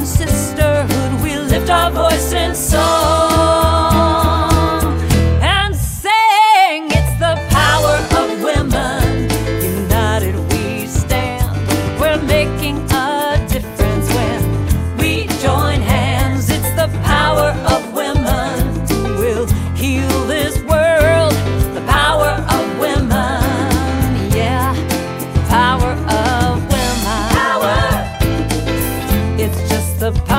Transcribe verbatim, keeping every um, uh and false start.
in sisterhood, we lift our voice in song and sing. It's the power of women. United we stand. We're making a difference when we join hands. It's the power of women who will heal this world. The power of women, yeah, the power of women. Power. It's just the power